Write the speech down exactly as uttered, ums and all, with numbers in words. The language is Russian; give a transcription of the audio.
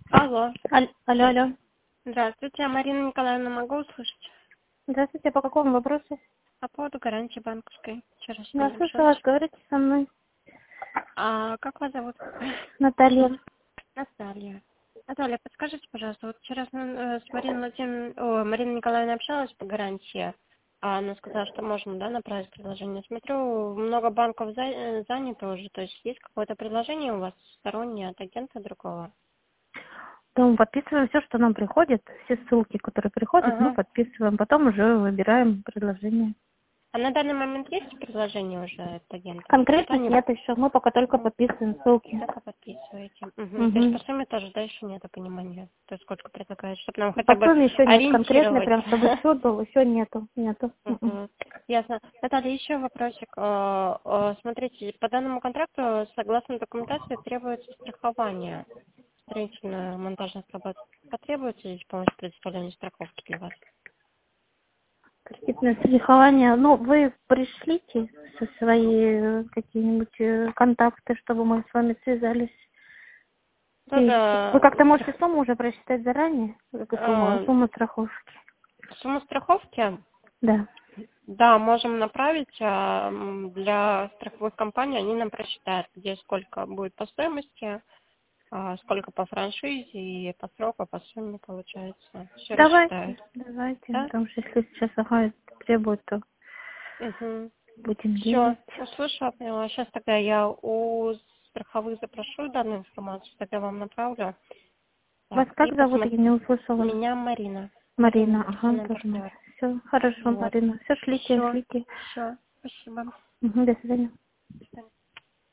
Алло. Аль- Алло, алло. Здравствуйте, я Марина Николаевна, могу услышать? Здравствуйте, по какому вопросу? По поводу гарантии банковской. Вчера с Я вами слышу общалась. вас, говорите со мной. А как вас зовут? Наталья. Наталья. Наталья, подскажите, пожалуйста, вот вчера с, э, с Мариной Владимировной, о, Мариной Николаевной общалась по гарантии. А она сказала, что можно, да, направить предложение. Смотрю, много банков за- э, занято уже. То есть есть какое-то предложение у вас стороннее от агента другого? То мы подписываем все, что нам приходит, все ссылки, которые приходят, мы Ага. подписываем, потом уже выбираем предложение. А на данный момент есть предложение уже от агента? Что Конкретных они нет еще, мы пока только подписываем ссылки. только подписываете. Мгм. То есть по Угу. сумме тоже дальше нет понимания. То есть сколько предлагают, чтобы нам хотя По бы сумме еще нет конкретной, ориентировать. прям чтобы счет был, еще нету, нету. Мгм. Мгм. Ясно. Наталья, еще вопросик. Э, э, Смотрите, по данному контракту, согласно документации, требуется страхование строительно-монтажных работ. Потребуется здесь помощь в предоставлении страховки для вас? Кредитное страхование. Ну, вы пришлите со свои э, какие-нибудь э, контакты, чтобы мы с вами связались. И вы Тоже как-то можете страх- сумму уже просчитать заранее? Какую сумму? э, Сумму страховки. сумму страховки. Да. Да, можем направить. а, м, Для страховых компаний они нам просчитают, где сколько будет по стоимости, а, сколько по франшизе и по сроку, по сумме получается. Все Давайте, рассчитают. давайте. Да? Потому что если сейчас ага, требует, то Угу. будем Все, делать. услышала, поняла. Сейчас тогда я у страховых запрошу данную информацию, тогда вам направлю. Вас Так, и как зовут? Я посмотрю. не услышала. Меня Марина. Марина, Марина. Ага, официальный тоже Марина. партнер. Все, хорошо, Вот. Марина. Все, шлите, Все, шлите. все. Спасибо. Угу, до свидания. До свидания.